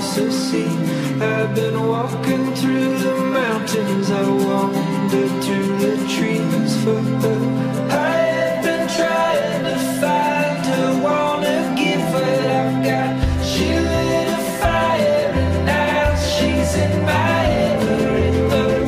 across the sea. I've been walking through the mountains, I wandered through the trees for her. I have been trying to find her, wanna give what I've got. She lit a fire and now she's in my every thought.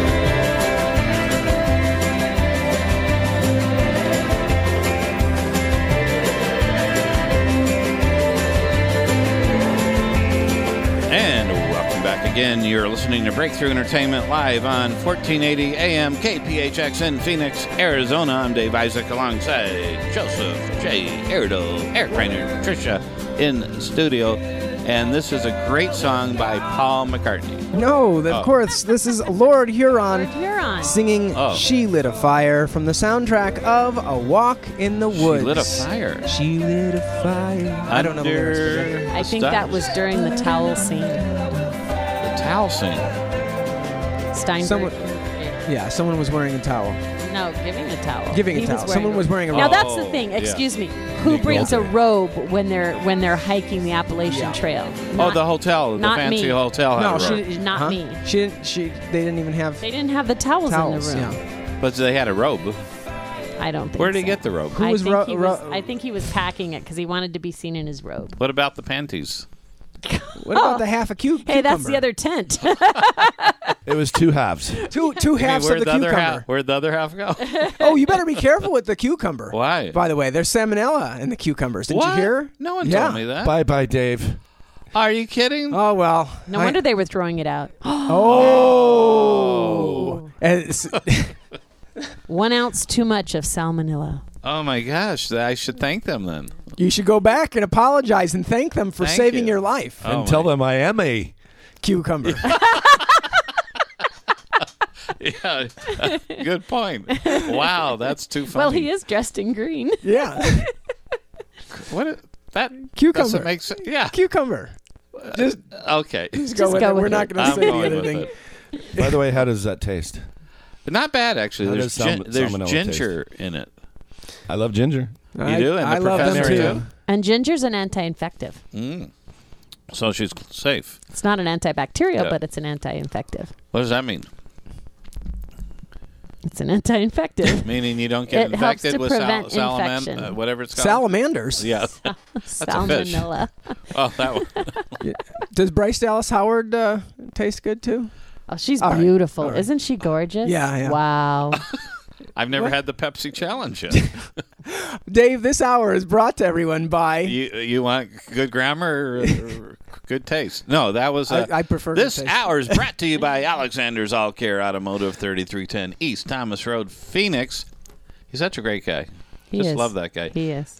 And welcome back again. You're listening to Breakthrough Entertainment live on 1480 AM KPHX in Phoenix, Arizona. I'm Dave Isaac alongside Joseph J. Erdo, Eric Rainer, Tricia in the studio. And this is a great song by Paul McCartney. No, of course, this is Lord Huron, singing Oh. She Lit a Fire from the soundtrack of A Walk in the Woods. She lit a fire. She lit a fire. I don't know the lyrics. I think that was during the towel scene. The towel scene. Steinberg. Someone was wearing a towel. No, giving a towel. Giving He a towel. was wearing Someone was wearing a Now robe. that's the thing. yeah. Excuse me. Who brings a robe when they're hiking the Appalachian Trail? Oh, the hotel, the not fancy me. hotel. had No, a she robe. didn't. Not me. They didn't even have They didn't have the towels towels. in the room. Yeah. But they had a robe. I don't think. Where did he so. get the robe? Who was I think he was packing it because he wanted to be seen in his robe. What about the panties? What about the half a cucumber? Hey, that's the other tent. It was two halves. Two halves Where'd of the other cucumber. half? Where'd the other half go? Oh, you better be careful with the cucumber. Why? By the way, there's salmonella in the cucumbers. Did What? you hear? No one Yeah. told me that. Bye, Dave. Are you kidding? Oh well. No wonder they were throwing it out. Oh. And it's- 1 ounce too much of salmonella. Oh my gosh! I should thank them then. you should go back and apologize and thank them for Thank saving you. your life. Oh, And tell them I am a... Cucumber. Yeah, good point. Wow, that's too funny. Well, he is dressed in green. Yeah. What? That Cucumber. doesn't make sense. Yeah. Cucumber. Just Okay. go with go it. with We're it. not going I'm to say the going other with thing. it. By the way, how does that taste? Not bad actually. How There's does there's salmonella ginger in it. I love ginger. You do? And I the love them professor too. And ginger's an anti-infective. So she's safe. It's not an antibacterial, Yeah. but it's an anti-infective. What does that mean? It's an anti-infective. Meaning you don't get It helps infected to with prevent infection. whatever it's called. Salamanders. Yeah. a fish. Salmonella. Oh, that one. Does Bryce Dallas Howard taste good too? Oh, she's All right. beautiful. All right. Isn't she gorgeous? Yeah. Wow. I've never had the Pepsi challenge yet. Dave, this hour is brought to everyone by... You want good grammar or good taste? No, that was. I prefer good This taste. hour is brought to you by Alexander's All Care Automotive, 3310 East Thomas Road, Phoenix. He's such a great guy. He Just is. love that guy. He is.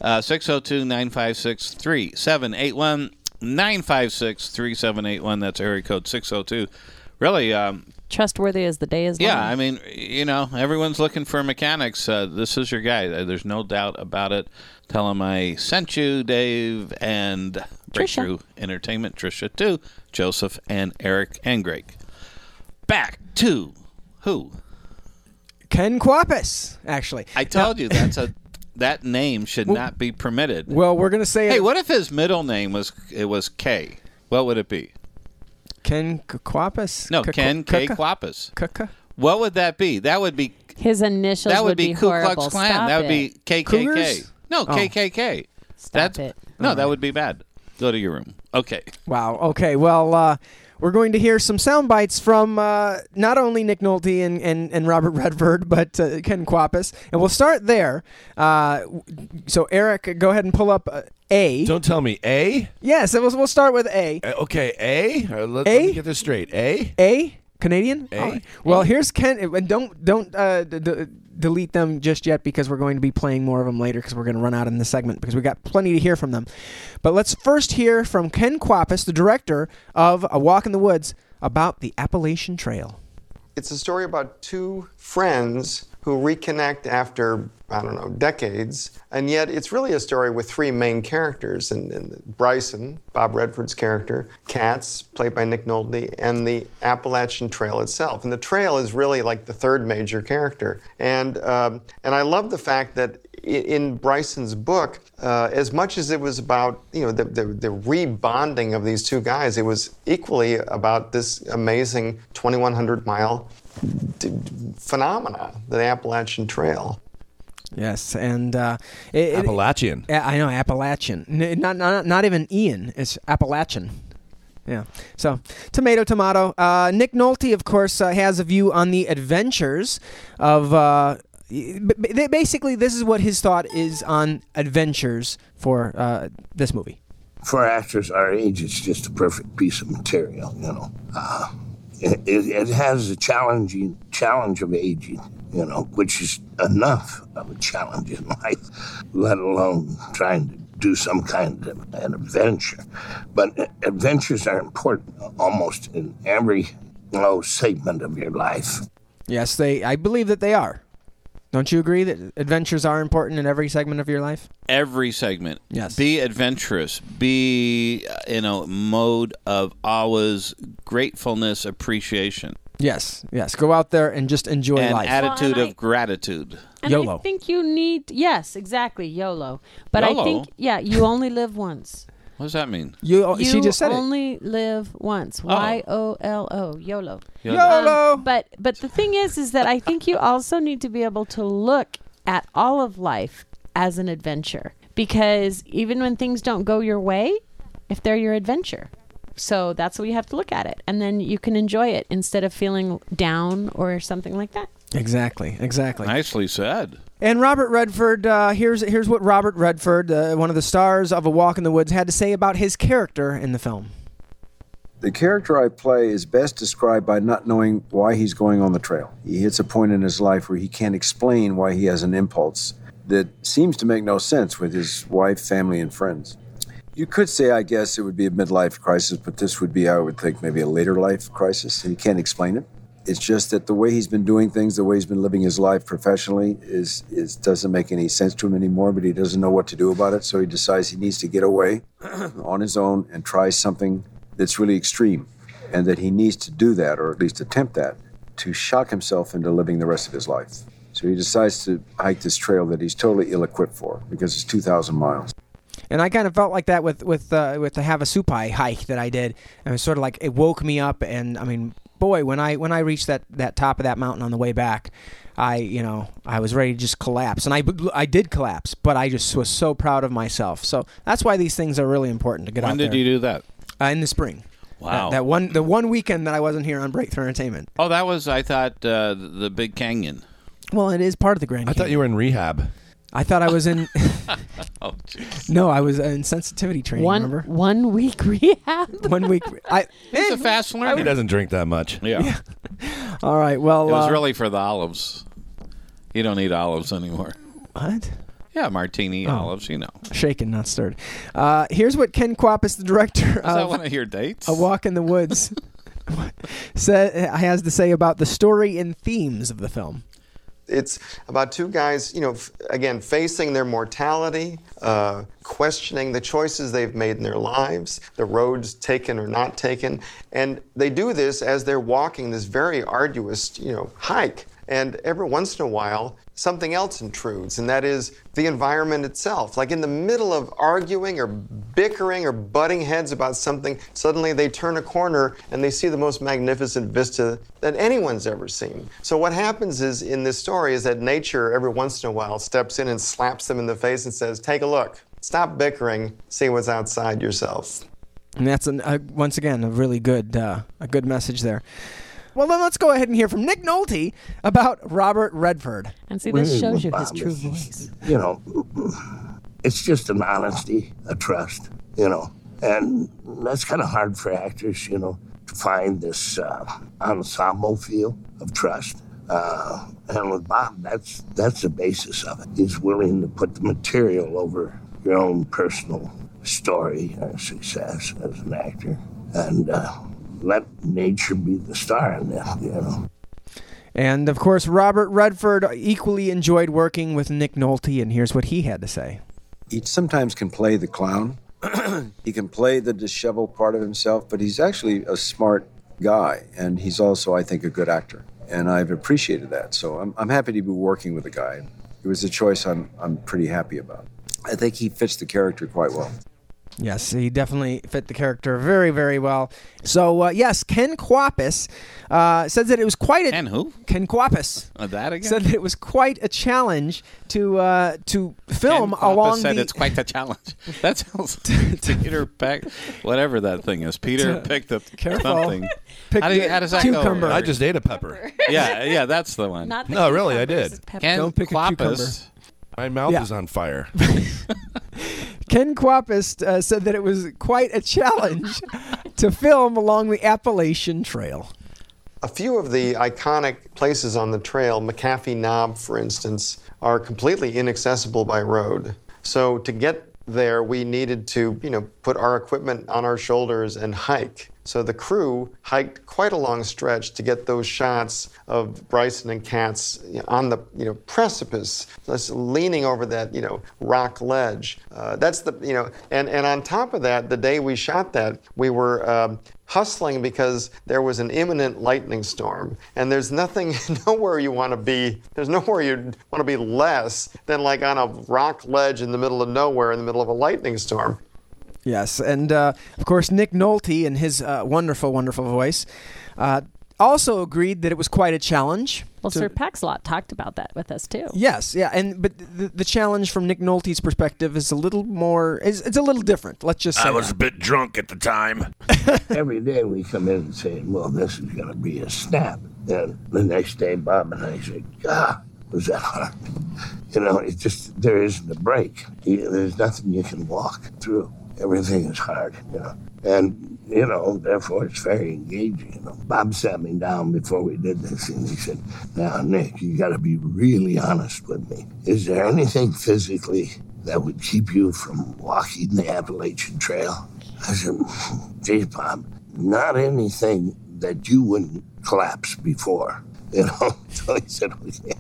602-956-3781. 956-3781. That's area code 602. Really, Trustworthy as the day is long. yeah, I mean, everyone's looking for mechanics. This is your guy. There's no doubt about it. Tell him I sent you, Dave, and Breakthrough Entertainment, Tricia, too, Joseph, and Eric, and Greg. Back to who? Ken Kwapis, actually. I told you that name should not be permitted. Well, we're going to say... Hey, what if his middle name was K? What would it be? Ken Kwapis? No, Ken K. Kwapis. Kuka? What would that be? That would be His initials that would be Ku horrible. Klux Klan. Stop That would it. be KKK. Cougars? No, Oh. KKK. Stop it. No, that would be bad. Go to your room. Okay. Wow. Okay. Well, we're going to hear some sound bites from not only Nick Nolte and Robert Redford, but Ken Kwapis. And we'll start there. So, Eric, go ahead and pull up A. Don't tell me A. Yes, we'll start with A. Okay, A. Let A? me get this straight. A. A? Canadian? A. All right. Well, here's Ken. And don't delete them just yet because we're going to be playing more of them later because we're going to run out in the segment because we got plenty to hear from them. But let's first hear from Ken Kwapis, the director of A Walk in the Woods, about the Appalachian Trail. It's a story about two friends who reconnect after, decades. And yet it's really a story with three main characters. And Bryson, Bob Redford's character, Katz, played by Nick Nolte, and the Appalachian Trail itself. And the trail is really like the third major character. And I love the fact that in Bryson's book, as much as it was about the rebonding of these two guys, it was equally about this amazing 2,100-mile phenomena, the Appalachian Trail. Yes, and Appalachian. I know, Appalachian. Not even Ian. It's Appalachian. Yeah. So, tomato. Nick Nolte, of course, has a view on the adventures of. Basically, this is what his thought is on adventures for this movie. For actors our age, it's just a perfect piece of material. It has a challenge of aging, which is enough of a challenge in life, let alone trying to do some kind of an adventure. But adventures are important almost in every segment of your life. Yes, I believe that they are. Don't you agree that adventures are important in every segment of your life? Every segment. Yes. Be adventurous. Be in a mode of always gratefulness, appreciation. Yes. Go out there and just enjoy life. Attitude of gratitude. And YOLO. I think you need, yes, exactly, YOLO. But YOLO? I think, you only live once. What does that mean? She just said it. You only live once. YOLO. YOLO. YOLO. But the thing is that I think you also need to be able to look at all of life as an adventure, because even when things don't go your way, if they're your adventure. So that's the way you have to look at it, and then you can enjoy it instead of feeling down or something like that. Exactly. Nicely said. And Robert Redford, here's what Robert Redford, one of the stars of A Walk in the Woods, had to say about his character in the film. The character I play is best described by not knowing why he's going on the trail. He hits a point in his life where he can't explain why he has an impulse that seems to make no sense with his wife, family, and friends. You could say, I guess, it would be a midlife crisis, but this would be, I would think, maybe a later life crisis, and he can't explain it. It's just that the way he's been doing things, the way he's been living his life professionally is doesn't make any sense to him anymore, but he doesn't know what to do about it, so he decides he needs to get away on his own and try something that's really extreme, and that he needs to do that, or at least attempt that, to shock himself into living the rest of his life. So he decides to hike this trail that he's totally ill-equipped for, because it's 2,000 miles. And I kind of felt like that with the Havasupai hike that I did. And it was sort of like it woke me up. And I mean, boy, when I reached that top of that mountain on the way back, I was ready to just collapse. And I did collapse, but I just was so proud of myself. So that's why these things are really important to get out there. When did you do that? In the spring. Wow. The one weekend that I wasn't here on Breakthrough Entertainment. Oh, that was, I thought, the Big Canyon. Well, it is part of the Grand I Canyon. thought you were in rehab. I thought I was in. Oh, jeez. No, I was in sensitivity training. Remember? 1 week rehab. 1 week. He's a fast learner. He doesn't drink that much. Yeah. All right. Well, It was really for the olives. You don't eat olives anymore. what? Yeah, martini olives, Shaken, not stirred. Here's what Ken Kwapis, the director Is that of one of your dates? A Walk in the Woods, has to say about the story and themes of the film. It's about two guys, again, facing their mortality, questioning the choices they've made in their lives, the roads taken or not taken. And they do this as they're walking this very arduous, hike. And every once in a while, something else intrudes, and that is the environment itself. Like in the middle of arguing or bickering or butting heads about something, suddenly they turn a corner and they see the most magnificent vista that anyone's ever seen. So what happens is, in this story, is that nature every once in a while steps in and slaps them in the face and says, take a look, stop bickering, see what's outside yourself. And that's once again a really good message there. Well, then let's go ahead and hear from Nick Nolte about Robert Redford. And see, this shows you his true voice. It's just an honesty, a trust, and that's kind of hard for actors, to find this ensemble feel of trust. And with Bob, that's the basis of it. He's willing to put the material over your own personal story or success as an actor, and let nature be the star in that, And, of course, Robert Redford equally enjoyed working with Nick Nolte, and here's what he had to say. He sometimes can play the clown. He can play the disheveled part of himself, but he's actually a smart guy, and he's also, I think, a good actor. And I've appreciated that. So I'm happy to be working with a guy. it was a choice I'm pretty happy about. I think he fits the character quite well. Yes, he definitely fit the character very, very well. So, yes, Ken Kwapis says that it was quite a... Ken who? Ken Kwapis. That again? Said that it was quite a challenge to film Ken along said the... it's quite a challenge. That sounds... Peter pecked... Whatever that thing is. Peter picked up something. How does that cucumber. go? I just ate a pepper. Yeah, that's the one. Not the No, really, I cucumbers, did. it's pepper. Ken Don't pick a cucumber. Kwapis. My mouth Yeah. is on fire. Ken Kwapis said that it was quite a challenge to film along the Appalachian Trail. A few of the iconic places on the trail, McAfee Knob, for instance, are completely inaccessible by road. So to get there, we needed to, put our equipment on our shoulders and hike. So the crew hiked quite a long stretch to get those shots of Bryson and Katz on the, precipice, just leaning over that, rock ledge. That's the, and on top of that, the day we shot that, we were hustling because there was an imminent lightning storm. And there's nowhere you want to be, there's nowhere you want to be less than like on a rock ledge in the middle of nowhere in the middle of a lightning storm. Yes, and of course Nick Nolte in his wonderful, wonderful voice also agreed that it was quite a challenge. Well, Sir Paxlot talked about that with us too. Yes, yeah, but the challenge from Nick Nolte's perspective is a little more. It's a little different. Let's just say I was that. a bit drunk at the time. Every day we come in and say, well, this is going to be a snap. And the next day, Bob and I say, God, was that hard? It's just, there isn't a break. There's nothing you can walk through. Everything is hard, And, therefore it's very engaging, Bob sat me down before we did this and he said, now, Nick, you got to be really honest with me. Is there anything physically that would keep you from walking the Appalachian Trail? I said, geez, Bob, not anything that you wouldn't collapse before, So he said, okay.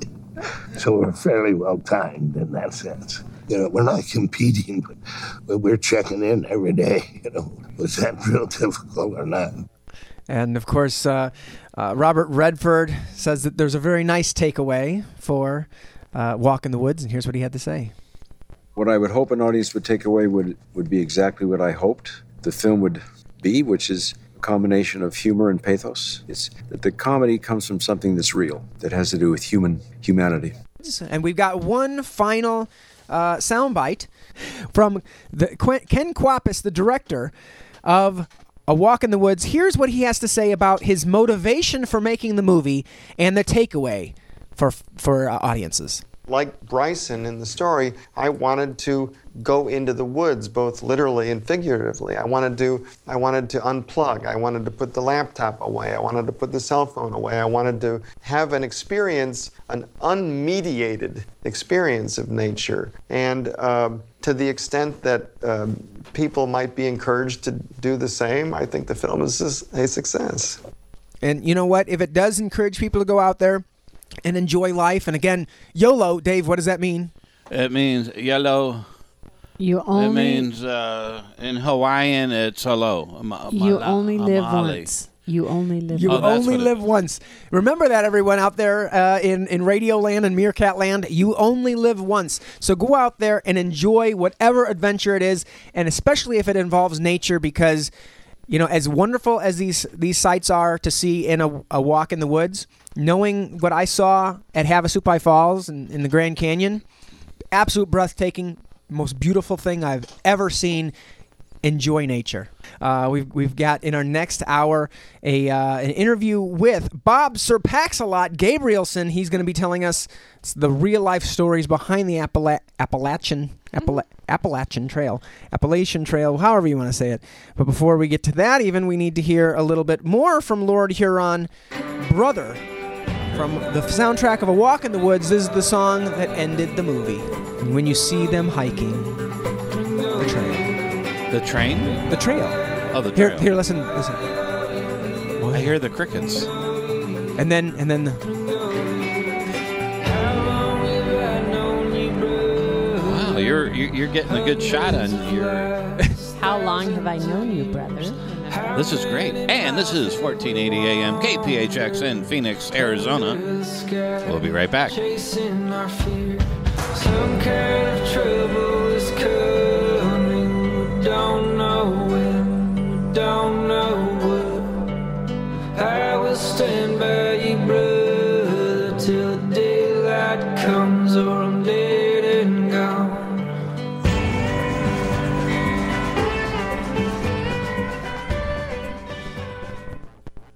So we're fairly well timed in that sense. We're not competing, but we're checking in every day. Was that real difficult or not? And of course, Robert Redford says that there's a very nice takeaway for Walk in the Woods, and here's what he had to say. What I would hope an audience would take away would be exactly what I hoped the film would be, which is a combination of humor and pathos. It's that the comedy comes from something that's real, that has to do with humanity. And we've got one final soundbite from Ken Kwapis, the director of A Walk in the Woods. Here's what he has to say about his motivation for making the movie and the takeaway for audiences. Like Bryson in the story, I wanted to go into the woods, both literally and figuratively. I wanted to unplug. I wanted to put the laptop away. I wanted to put the cell phone away. I wanted to have an experience, an unmediated experience of nature. And to the extent that people might be encouraged to do the same, I think the film is a success. And you know what? If it does encourage people to go out there and enjoy life, and again, YOLO, Dave, what does that mean? It means yellow. You only. It means in Hawaiian it's hello. You only live once. You only live. You once. only live once. Remember that, everyone out there in Radio Land and Meerkat Land. You only live once. So go out there and enjoy whatever adventure it is, and especially if it involves nature, because as wonderful as these sights are to see in a walk in the woods, knowing what I saw at Havasupai Falls in the Grand Canyon, absolute breathtaking, most beautiful thing I've ever seen. Enjoy nature. We've got in our next hour an interview with Bob Sir Paxlot Gabrielson. He's going to be telling us the real life stories behind the Appalachian Trail, however you want to say it. But before we get to that, we need to hear a little bit more from Lord Huron, Brother. From the soundtrack of A Walk in the Woods, this is the song that ended the movie. And when you see them hiking the trail. The train? The trail. Oh, the trail. Here, listen. I hear the crickets. And then Wow, you're getting a good shot on your How long have I known you, brother? This is great. And this is 1480 AM KPHX in Phoenix, Arizona. We'll be right back. Chasing our fear, some kind of trouble.